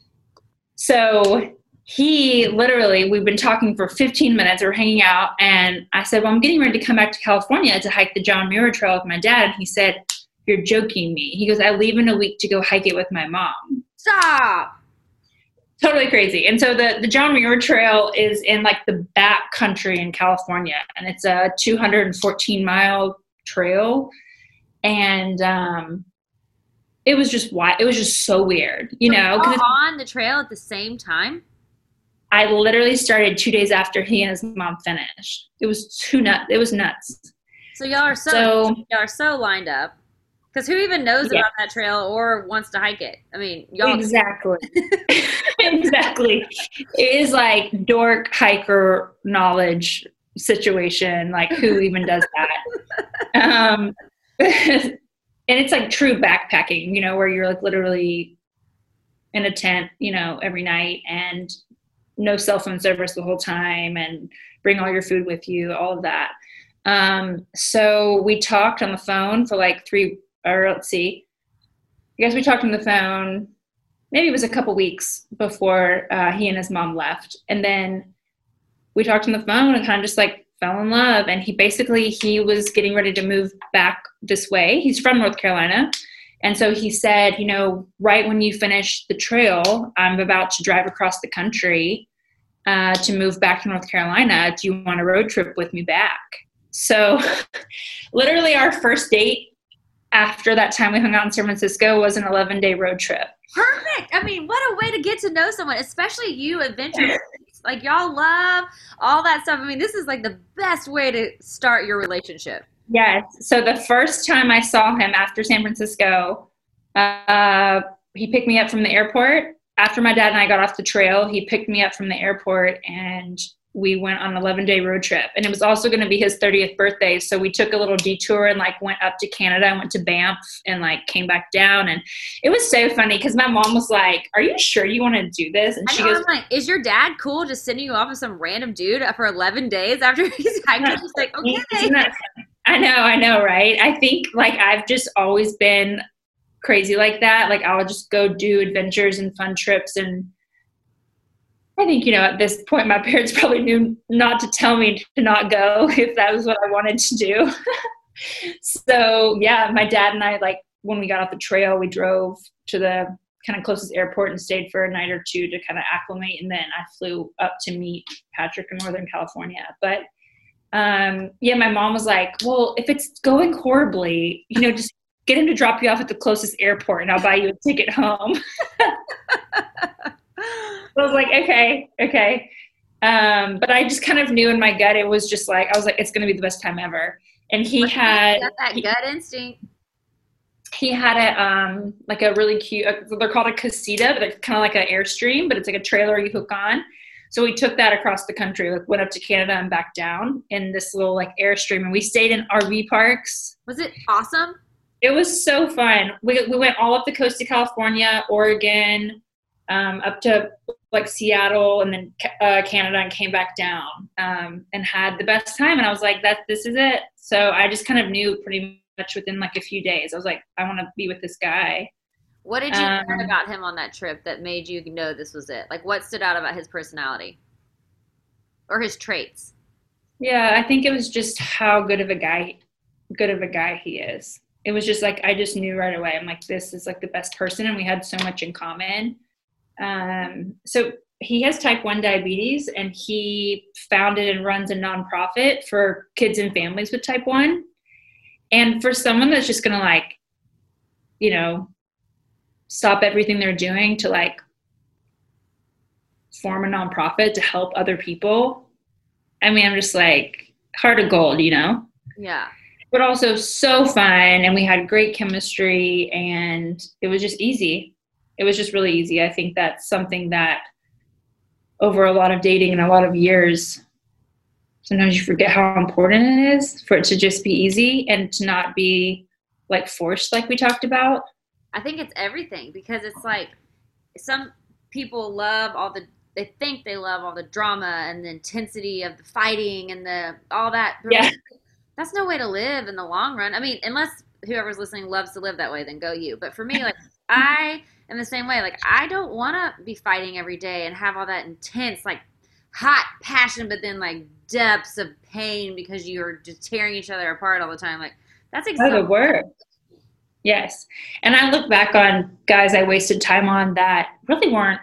So he literally, we've been talking for 15 minutes. We're hanging out. And I said, well, I'm getting ready to come back to California to hike the John Muir Trail with my dad. And he said, you're joking me. He goes, I leave in a week to go hike it with my mom. Stop. Totally crazy. And so the John Muir Trail is in like the back country in California, and it's a 214-mile trail. And it was just so weird, you know. All on the trail at the same time? I literally started 2 days after he and his mom finished. It was It was nuts. So y'all are so lined up. Because who even knows about that trail or wants to hike it? I mean, y'all. Exactly. Exactly. It is like dork hiker knowledge situation. Like, who even does that? And it's like true backpacking, you know, where you're like literally in a tent, you know, every night, and no cell phone service the whole time, and bring all your food with you, all of that. So we talked on the phone for like I guess we talked on the phone, maybe it was a couple weeks before he and his mom left. And then we talked on the phone and kind of just like fell in love. And he was getting ready to move back this way. He's from North Carolina. And so he said, you know, right when you finish the trail, I'm about to drive across the country to move back to North Carolina. Do you want a road trip with me back? So literally our first date after that time we hung out in San Francisco was an 11-day road trip. Perfect. I mean, what a way to get to know someone, especially you adventurers. Like, y'all love all that stuff. I mean, this is like the best way to start your relationship. Yes. So the first time I saw him after San Francisco, he picked me up from the airport. After my dad and I got off the trail, he picked me up from the airport and we went on an 11-day road trip. And it was also going to be his 30th birthday. So we took a little detour and like went up to Canada and went to Banff and like came back down. And it was so funny because my mom was like, are you sure you want to do this? And she goes, I'm like, is your dad cool just sending you off with some random dude for 11 days after he's hiking? He's like, okay. I know, right? I think like I've just always been crazy like that. Like I'll just go do adventures and fun trips. And I think, you know, at this point, my parents probably knew not to tell me to not go if that was what I wanted to do. So yeah, my dad and I, like when we got off the trail, we drove to the kind of closest airport and stayed for a night or two to kind of acclimate. And then I flew up to meet Patrick in Northern California. But yeah, my mom was like, well, if it's going horribly, you know, just get him to drop you off at the closest airport and I'll buy you a ticket home. I was like, okay. But I just kind of knew in my gut, it was just like, I was like, it's going to be the best time ever. And he had that gut instinct. He had like a really cute, they're called a casita, but it's kind of like an Airstream, but it's like a trailer you hook on. So we took that across the country, like went up to Canada and back down in this little like Airstream. And we stayed in RV parks. Was it awesome? It was so fun. We went all up the coast of California, Oregon, up to like Seattle, and then Canada, and came back down and had the best time. And I was like, this is it. So I just kind of knew pretty much within like a few days. I was like, I want to be with this guy. What did you learn about him on that trip that made you know this was it? Like, what stood out about his personality or his traits? Yeah, I think it was just how good of a guy he is. It was just like, I just knew right away. I'm like, this is like the best person, and we had so much in common. So he has type 1 diabetes, and he founded and runs a nonprofit for kids and families with type 1. And for someone that's just going to like, you know, stop everything they're doing to like form a nonprofit to help other people. I mean, I'm just like heart of gold, you know? Yeah. But also so fun. And we had great chemistry, and it was just easy. It was just really easy. I think that's something that over a lot of dating and a lot of years, sometimes you forget how important it is for it to just be easy and to not be like forced, like we talked about. I think it's everything, because it's like some people love all the they think they love all the drama and the intensity of the fighting and the all that. But Yeah. that's no way to live in the long run. I mean, unless whoever's listening loves to live that way, then go you. But for me, like I am the same way. Like I don't want to be fighting every day and have all that intense, like hot passion, but then like depths of pain because you're just tearing each other apart all the time. Like that's Oh, the exhausting. word. Yes. And I look back on guys I wasted time on that really weren't,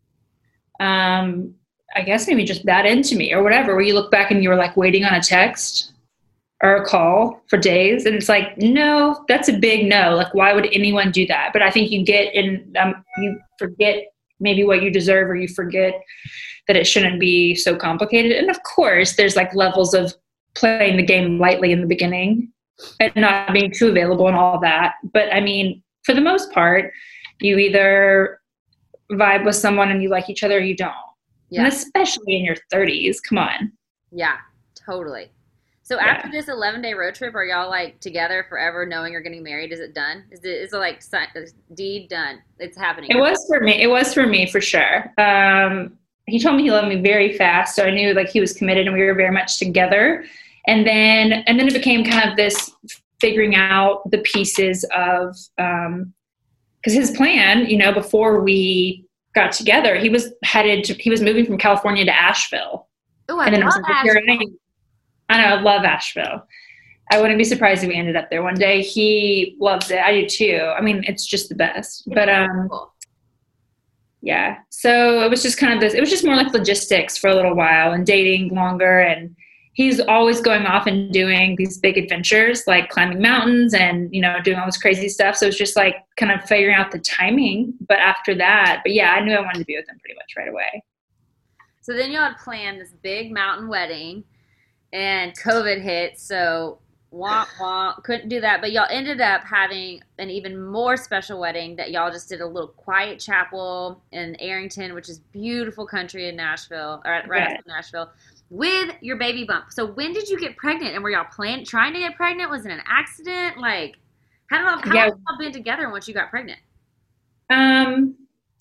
I guess maybe just that into me or whatever, where you look back and you were like waiting on a text or a call for days. And it's like, no, that's a big no. Like, why would anyone do that? But I think you get in, you forget maybe what you deserve, or you forget that it shouldn't be so complicated. And of course, there's like levels of playing the game lightly in the beginning and not being too available and all that. But I mean, for the most part, you either vibe with someone and you like each other or you don't. And Yeah. especially in your 30s, come on. Yeah, totally. So Yeah. after this 11-day road trip, are y'all like together forever knowing you're getting married? Is it done? Is it like deed done? It's happening. It was for me. It was for me for sure. He told me he loved me very fast, so I knew like he was committed and we were very much together. And then it became kind of this figuring out the pieces of because his plan, you know, before we got together, he was moving from California to Asheville, Oh, I and then it was love like, here I Asheville. am. I know, I love Asheville. I wouldn't be surprised if we ended up there one day. He loves it. I do too. I mean, it's just the best. It's But beautiful. yeah. So it was just kind of this, it was just more like logistics for a little while and dating longer. And he's always going off and doing these big adventures, like climbing mountains and, you know, doing all this crazy stuff. So it's just like kind of figuring out the timing. But after that, but yeah, I knew I wanted to be with him pretty much right away. So then y'all had planned this big mountain wedding, and COVID hit, so womp womp, couldn't do that. But y'all ended up having an even more special wedding that y'all just did a little quiet chapel in Arrington, which is beautiful country in Nashville, or right Yeah. outside Nashville, with your baby bump. So when did you get pregnant? And were y'all trying to get pregnant? Was it an accident? Like, how long Yeah. have y'all been together once you got pregnant? Um,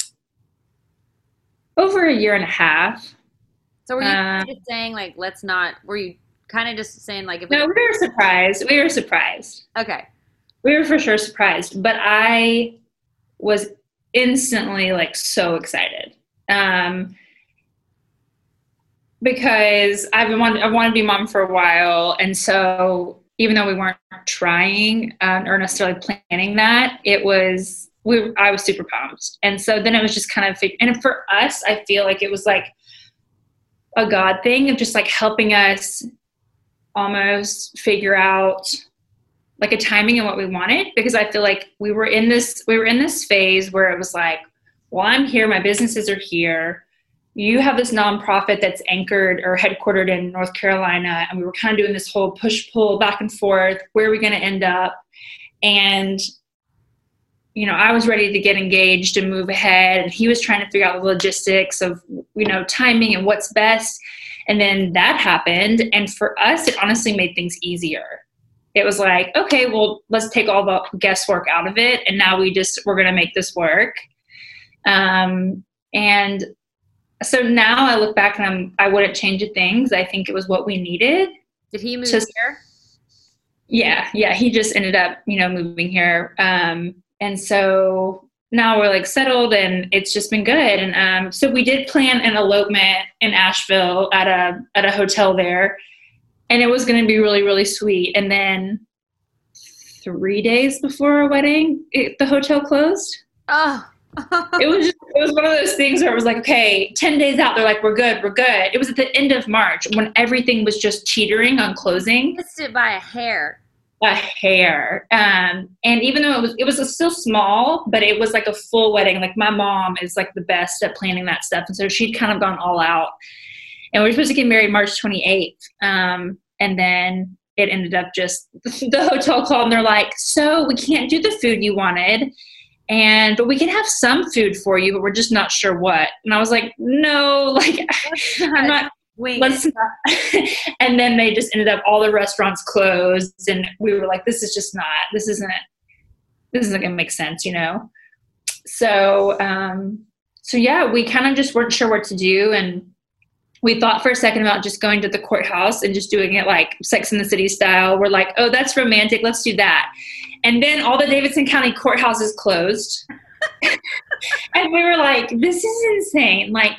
Over a year and a half. So were you Uh, just saying like, let's not? Were you kind of just saying like, if we no, we were surprised. We were surprised. okay, We were for sure surprised, but I was instantly like so excited. Because I wanted to be mom for a while. And so even though we weren't trying or necessarily planning that, I was super pumped. And so then it was just kind of, and for us, I feel like it was like a God thing of just like helping us almost figure out like a timing and what we wanted, because I feel like we were in this phase where it was like, well, I'm here, my businesses are here. You have this nonprofit that's anchored or headquartered in North Carolina. And we were kind of doing this whole push pull back and forth. Where are we going to end up? And, you know, I was ready to get engaged and move ahead. And he was trying to figure out the logistics of, you know, timing and what's best. And then that happened. And for us, it honestly made things easier. It was like, okay, well, let's take all the guesswork out of it. And now we're going to make this work. And so now I look back and I wouldn't change a thing. I think it was what we needed. did he move Just, here? yeah. He just ended up, you know, moving here. And so now we're like settled and it's just been good. And so we did plan an elopement in Asheville at a hotel there. And it was going to be really, really sweet. And then 3 days before our wedding, the hotel closed. Oh. It was one of those things where it was like, okay, 10 days out, they're like, we're good. It was at the end of March when everything was just teetering on closing. Missed it by a hair. A hair. And even though it was still small, but it was like a full wedding. Like my mom is like the best at planning that stuff. And so she'd kind of gone all out. And we were supposed to get married March 28th. And then it ended up just the hotel called and they're like, so we can't do the food you wanted. But we can have some food for you, but we're just not sure what. And I was like, no, like I'm not, let's not. And then they just ended up, all the restaurants closed and we were like, this isn't going to make sense, you know? So, so yeah, we kind of just weren't sure what to do. And we thought for a second about just going to the courthouse and just doing it like Sex and the City style. We're like, oh, that's romantic. Let's do that. And then all the Davidson County courthouses closed. And we were like, this is insane. Like,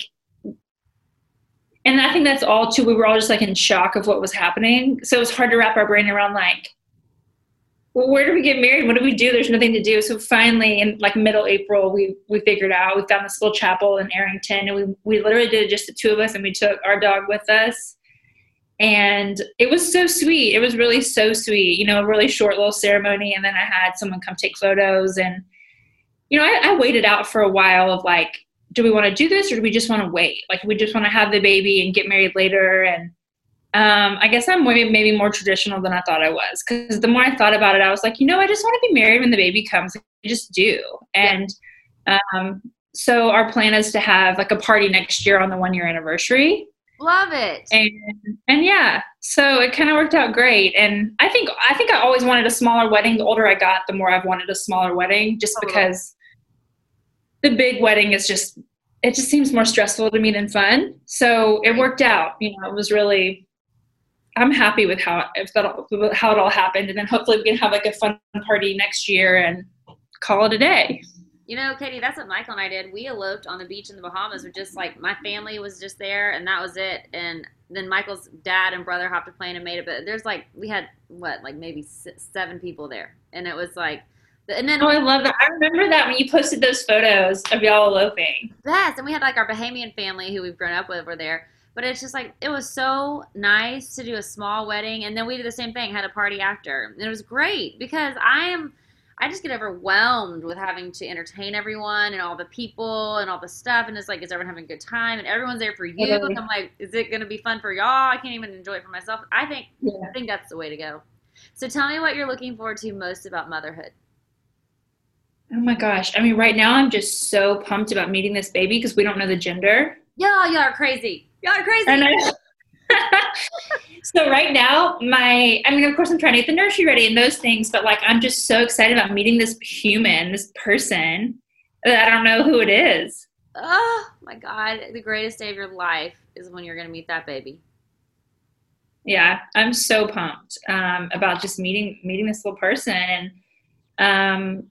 and I think that's all too, we were all just like in shock of what was happening. So it was hard to wrap our brain around like, well, where do we get married? What do we do? There's nothing to do. So finally in like middle April, we figured out, we found this little chapel in Arrington, and we literally did it just the two of us, and we took our dog with us. And it was so sweet. It was really so sweet, you know, a really short little ceremony. And then I had someone come take photos, and, you know, I waited out for a while of like, do we want to do this, or do we just want to wait? Like, we just want to have the baby and get married later. And I guess I'm maybe more traditional than I thought I was, because the more I thought about it, I was like, you know, I just want to be married when the baby comes. I just do. And so our plan is to have like a party next year on the 1-year anniversary. Love it. And yeah, so it kind of worked out great. And I think I always wanted a smaller wedding. The older I got, the more I've wanted a smaller wedding, just because the big wedding is just, it just seems more stressful to me than fun. So it worked out. You know, it was really, I'm happy with how it all happened. And then hopefully we can have like a fun party next year and call it a day. You know, Katie, that's what Michael and I did. We eloped on the beach in the Bahamas. We're just like, my family was just there, and that was it. And then Michael's dad and brother hopped a plane and made it. But there's like, we had like maybe 7 people there, and it was like, and then I love that. I remember that when you posted those photos of y'all eloping. Yes, and we had like our Bahamian family who we've grown up with were there. But it's just like, it was so nice to do a small wedding, and then we did the same thing, had a party after, and it was great because I just get overwhelmed with having to entertain everyone and all the people and all the stuff. And it's like, is everyone having a good time? And everyone's there for you. And I'm like, is it going to be fun for y'all? I can't even enjoy it for myself. I think that's the way to go. So tell me what you're looking forward to most about motherhood. Oh my gosh. I mean, right now I'm just so pumped about meeting this baby because we don't know the gender. Y'all are crazy. Y'all are crazy. So right now, of course I'm trying to get the nursery ready and those things, but like, I'm just so excited about meeting this human, this person that I don't know who it is. Oh my God. The greatest day of your life is when you're going to meet that baby. Yeah. I'm so pumped, about just meeting this little person. And,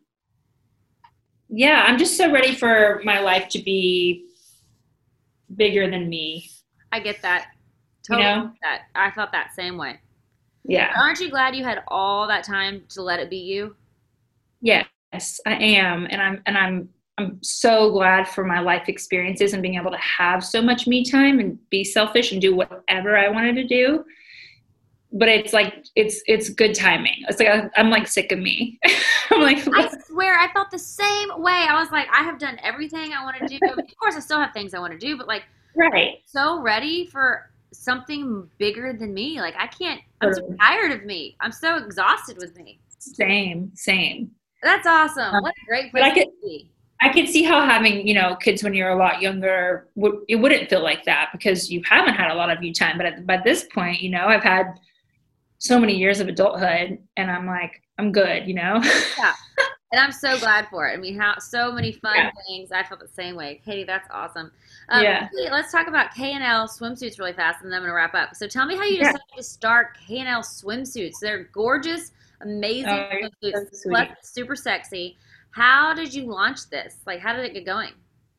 yeah, I'm just so ready for my life to be bigger than me. I get that. Totally. You know? That. I felt that same way. Yeah. Aren't you glad you had all that time to let it be you? Yes, I am. And I'm so glad for my life experiences and being able to have so much me time and be selfish and do whatever I wanted to do. But it's like, it's good timing. It's like, I'm like sick of me. I'm like, I swear I felt the same way. I was like, I have done everything I want to do. Of course I still have things I want to do, but like, right. So ready for something bigger than me. Like I'm so tired of me. I'm so exhausted with me. Same. That's awesome. What a great place to be. I could see how having, you know, kids when you're a lot younger, it wouldn't feel like that because you haven't had a lot of you time. But by this point, you know, I've had so many years of adulthood and I'm like, I'm good, you know? Yeah. And I'm so glad for it. I mean, so many fun things. I felt the same way. Katie, that's awesome. Let's talk about K&L swimsuits really fast, and then I'm going to wrap up. So tell me how you decided to start K&L swimsuits. They're gorgeous, amazing swimsuits, plus super sexy. How did you launch this? Like, how did it get going?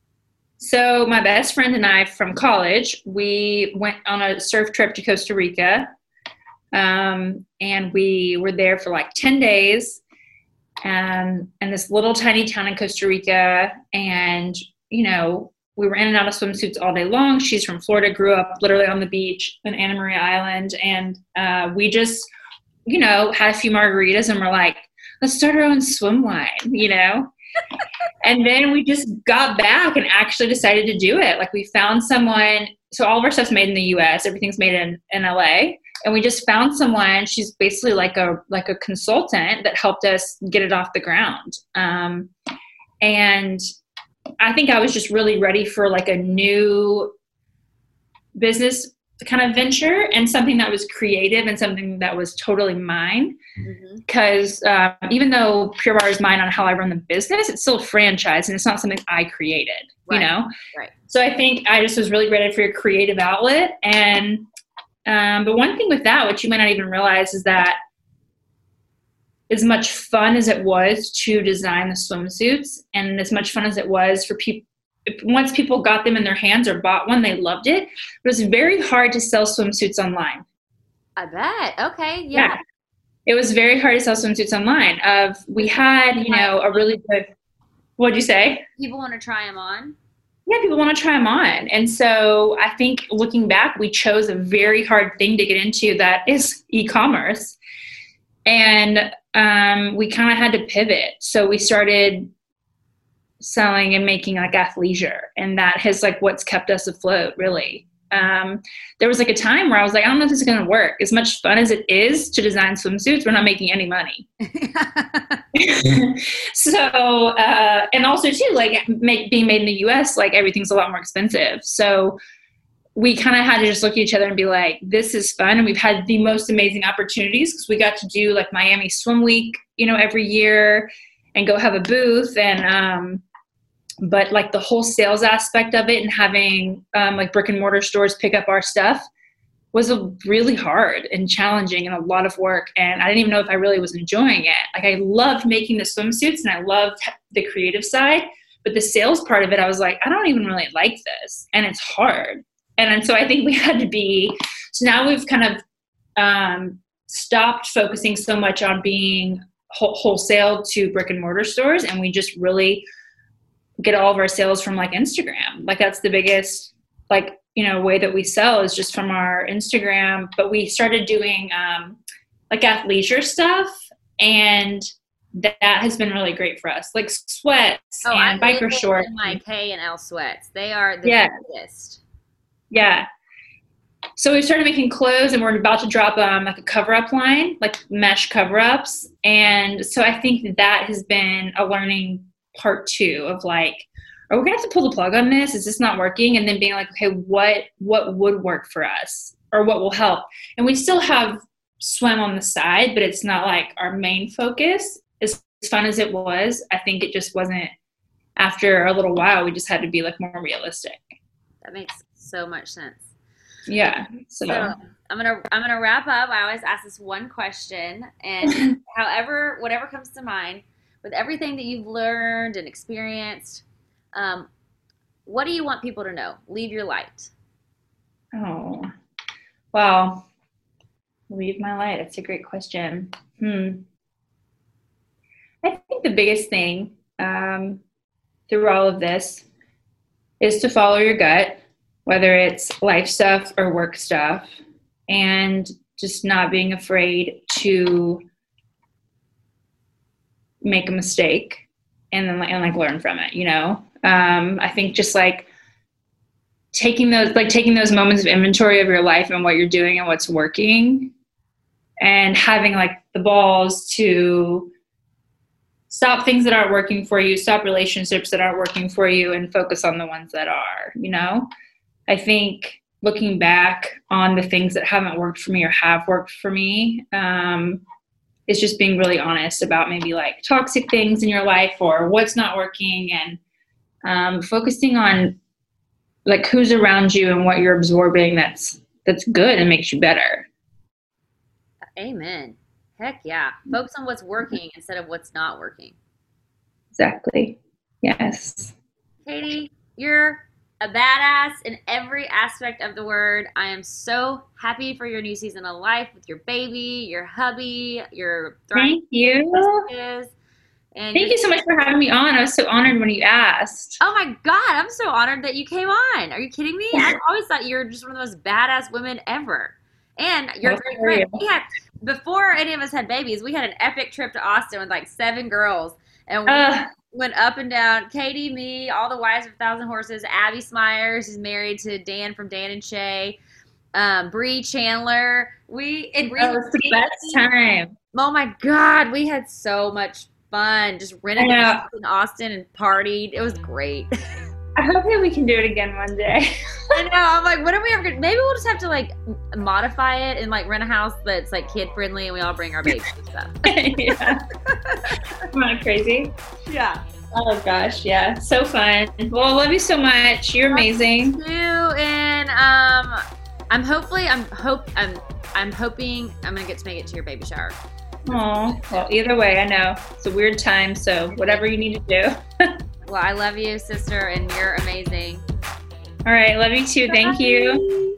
So my best friend and I from college, we went on a surf trip to Costa Rica. And we were there for like 10 days and this little tiny town in Costa Rica. And, you know, we were in and out of swimsuits all day long. She's from Florida, grew up literally on the beach in Anna Maria Island. And, we just, you know, had a few margaritas and we're like, let's start our own swim line, you know? And then we just got back and actually decided to do it. Like we found someone, so all of our stuff's made in the US, everything's made in LA. And we just found someone, she's basically like a consultant that helped us get it off the ground. And I think I was just really ready for like a new business kind of venture, and something that was creative and something that was totally mine. Because even though Pure Barre is mine on how I run the business, it's still a franchise and it's not something I created, you know? Right. So I think I just was really ready for a creative outlet. And but one thing with that, which you might not even realize, is that as much fun as it was to design the swimsuits, and as much fun as it was for people, once people got them in their hands or bought one, they loved it. It was very hard to sell swimsuits online. I bet. Okay. Yeah. It was very hard to sell swimsuits online. We had, you know, a really good, what'd you say? People want to try them on. Yeah, people want to try them on. And so I think looking back, we chose a very hard thing to get into, that is e-commerce. And we kind of had to pivot. So we started selling and making like athleisure, and that has like what's kept us afloat, really. There was like a time where I was like, I don't know if this is going to work. As much fun as it is to design swimsuits, we're not making any money. So, and also too, like being made in the US, like everything's a lot more expensive. So we kind of had to just look at each other and be like, this is fun. And we've had the most amazing opportunities, because we got to do like Miami Swim Week, you know, every year, and go have a booth. And, but like the whole sales aspect of it, and having like brick and mortar stores pick up our stuff, was really hard and challenging and a lot of work. And I didn't even know if I really was enjoying it. Like I loved making the swimsuits and I loved the creative side, but the sales part of it, I was like, I don't even really like this, and it's hard. And so I think we had to be, so now we've kind of stopped focusing so much on being wholesale to brick and mortar stores. And we just really get all of our sales from like Instagram. Like that's the biggest, like, you know, way that we sell is just from our Instagram. But we started doing like athleisure stuff, and that has been really great for us. Like sweats and biker shorts. My K and L sweats. They are the biggest. Yeah. So we started making clothes, and we're about to drop like a cover-up line, like mesh cover-ups. And so I think that has been a learning part too, of like, are we gonna have to pull the plug on this? Is this not working? And then being like, okay, what would work for us, or what will help? And we still have swim on the side, but it's not like our main focus. As fun as it was, I think it just wasn't. After a little while, we just had to be like more realistic. That makes so much sense. Yeah. So I'm gonna wrap up. I always ask this one question, and whatever comes to mind, with everything that you've learned and experienced, what do you want people to know? Leave your light. Oh, well, leave my light. That's a great question. I think the biggest thing through all of this is to follow your gut, whether it's life stuff or work stuff, and just not being afraid to make a mistake and then like learn from it, you know? I think just like taking those moments of inventory of your life and what you're doing and what's working, and having like the balls to stop things that aren't working for you, stop relationships that aren't working for you, and focus on the ones that are, you know? I think looking back on the things that haven't worked for me or have worked for me, is just being really honest about maybe like toxic things in your life or what's not working, and focusing on like who's around you and what you're absorbing that's good and makes you better. Amen. Heck yeah. Focus on what's working instead of what's not working. Exactly. Yes. Katie, you're a badass in every aspect of the word. I am so happy for your new season of life with your baby, your hubby, your Thank you. And Thank you so much for having me on. I was so honored when you asked. Oh my God, I'm so honored that you came on. Are you kidding me? I've always thought you were just one of the most badass women ever. And you're a great friend. We had, before any of us had babies, we had an epic trip to Austin with like 7 girls. And we went up and down. Katie, me, all the wives of 1,000 horses. Abby Smyers is married to Dan from Dan and Shay. Bree Chandler. It was the best time. Oh my God, we had so much fun. Just rented in Austin and partied. It was great. I hope that we can do it again one day. I know. I'm like, when are we ever gonna, maybe we'll just have to like modify it and like rent a house that's like kid friendly and we all bring our babies and stuff. Yeah. Am I crazy? Yeah. Oh gosh, yeah. So fun. Well, I love you so much. You're amazing. You and I'm hoping I'm gonna get to make it to your baby shower. Oh, well, either way, I know it's a weird time, so whatever you need to do. Well, I love you, sister, and you're amazing. All right, love you too. Thank you.